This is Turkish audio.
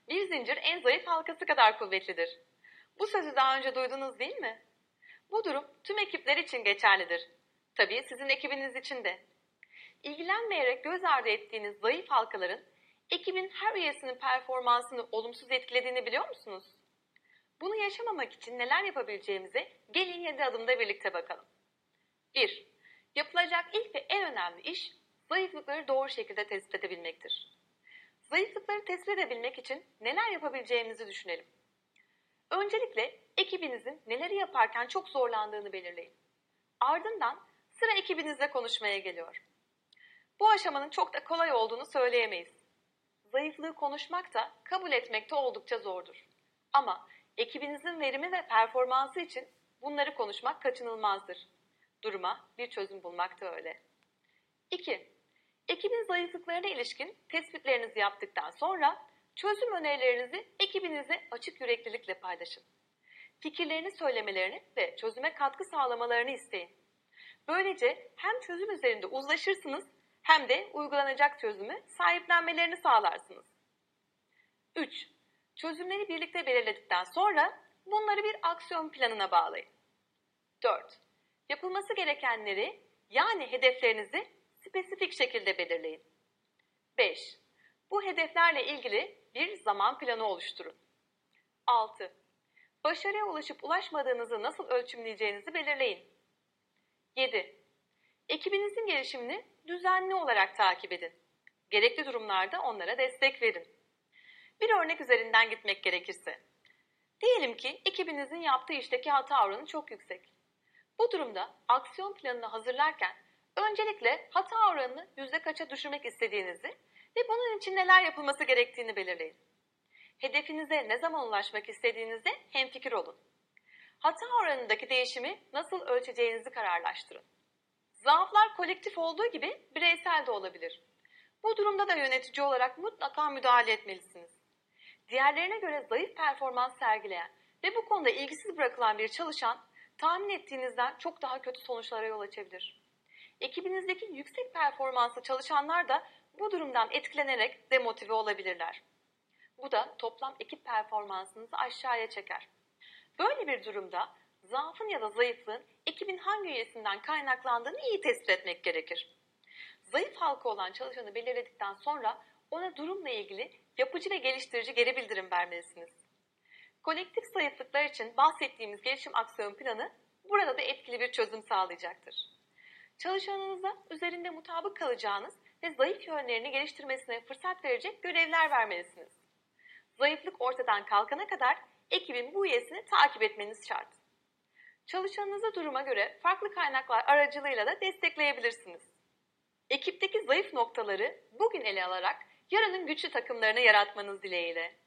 Bir zincir en zayıf halkası kadar kuvvetlidir. Bu sözü daha önce duydunuz değil mi? Bu durum tüm ekipler için geçerlidir. Tabii sizin ekibiniz için de. İlgilenmeyerek göz ardı ettiğiniz zayıf halkaların ekibin her üyesinin performansını olumsuz etkilediğini biliyor musunuz? Bunu yaşamamak için neler yapabileceğimize gelin 7 adımda birlikte bakalım. 1. Yapılacak ilk ve en önemli iş zayıflıkları doğru şekilde tespit edebilmektir. Zayıflıkları tespit edebilmek için neler yapabileceğimizi düşünelim. Öncelikle ekibinizin neleri yaparken çok zorlandığını belirleyin. Ardından sıra ekibinizle konuşmaya geliyor. Bu aşamanın çok da kolay olduğunu söyleyemeyiz. Zayıflığı konuşmak da kabul etmek de oldukça zordur. Ama ekibinizin verimi ve performansı için bunları konuşmak kaçınılmazdır. Duruma bir çözüm bulmak da öyle. 2. Ekibin zayıflıklarına ilişkin tespitlerinizi yaptıktan sonra çözüm önerilerinizi ekibinizle açık yüreklilikle paylaşın. Fikirlerini söylemelerini ve çözüme katkı sağlamalarını isteyin. Böylece hem çözüm üzerinde uzlaşırsınız hem de uygulanacak çözümü sahiplenmelerini sağlarsınız. 3. Çözümleri birlikte belirledikten sonra bunları bir aksiyon planına bağlayın. 4. Yapılması gerekenleri yani hedeflerinizi spesifik şekilde belirleyin. 5. Bu hedeflerle ilgili bir zaman planı oluşturun. 6. Başarıya ulaşıp ulaşmadığınızı nasıl ölçümleyeceğinizi belirleyin. 7. Ekibinizin gelişimini düzenli olarak takip edin. Gerekli durumlarda onlara destek verin. Bir örnek üzerinden gitmek gerekirse. Diyelim ki ekibinizin yaptığı işteki hata oranı çok yüksek. Bu durumda aksiyon planını hazırlarken öncelikle hata oranını kaça düşürmek istediğinizi ve bunun için neler yapılması gerektiğini belirleyin. Hedefinize ne zaman ulaşmak istediğinizde hemfikir olun. Hata oranındaki değişimi nasıl ölçeceğinizi kararlaştırın. Zaaflar kolektif olduğu gibi bireysel de olabilir. Bu durumda da yönetici olarak mutlaka müdahale etmelisiniz. Diğerlerine göre zayıf performans sergileyen ve bu konuda ilgisiz bırakılan bir çalışan tahmin ettiğinizden çok daha kötü sonuçlara yol açabilir. Ekibinizdeki yüksek performanslı çalışanlar da bu durumdan etkilenerek demotive olabilirler. Bu da toplam ekip performansınızı aşağıya çeker. Böyle bir durumda zaafın ya da zayıflığın ekibin hangi üyesinden kaynaklandığını iyi tespit etmek gerekir. Zayıf halka olan çalışanı belirledikten sonra ona durumla ilgili yapıcı ve geliştirici geri bildirim vermelisiniz. Kolektif zayıflıklar için bahsettiğimiz gelişim aksiyon planı burada da etkili bir çözüm sağlayacaktır. Çalışanınıza üzerinde mutabık kalacağınız ve zayıf yönlerini geliştirmesine fırsat verecek görevler vermelisiniz. Zayıflık ortadan kalkana kadar ekibin bu üyesini takip etmeniz şart. Çalışanınızı duruma göre farklı kaynaklar aracılığıyla da destekleyebilirsiniz. Ekipteki zayıf noktaları bugün ele alarak yarının güçlü takımlarını yaratmanız dileğiyle.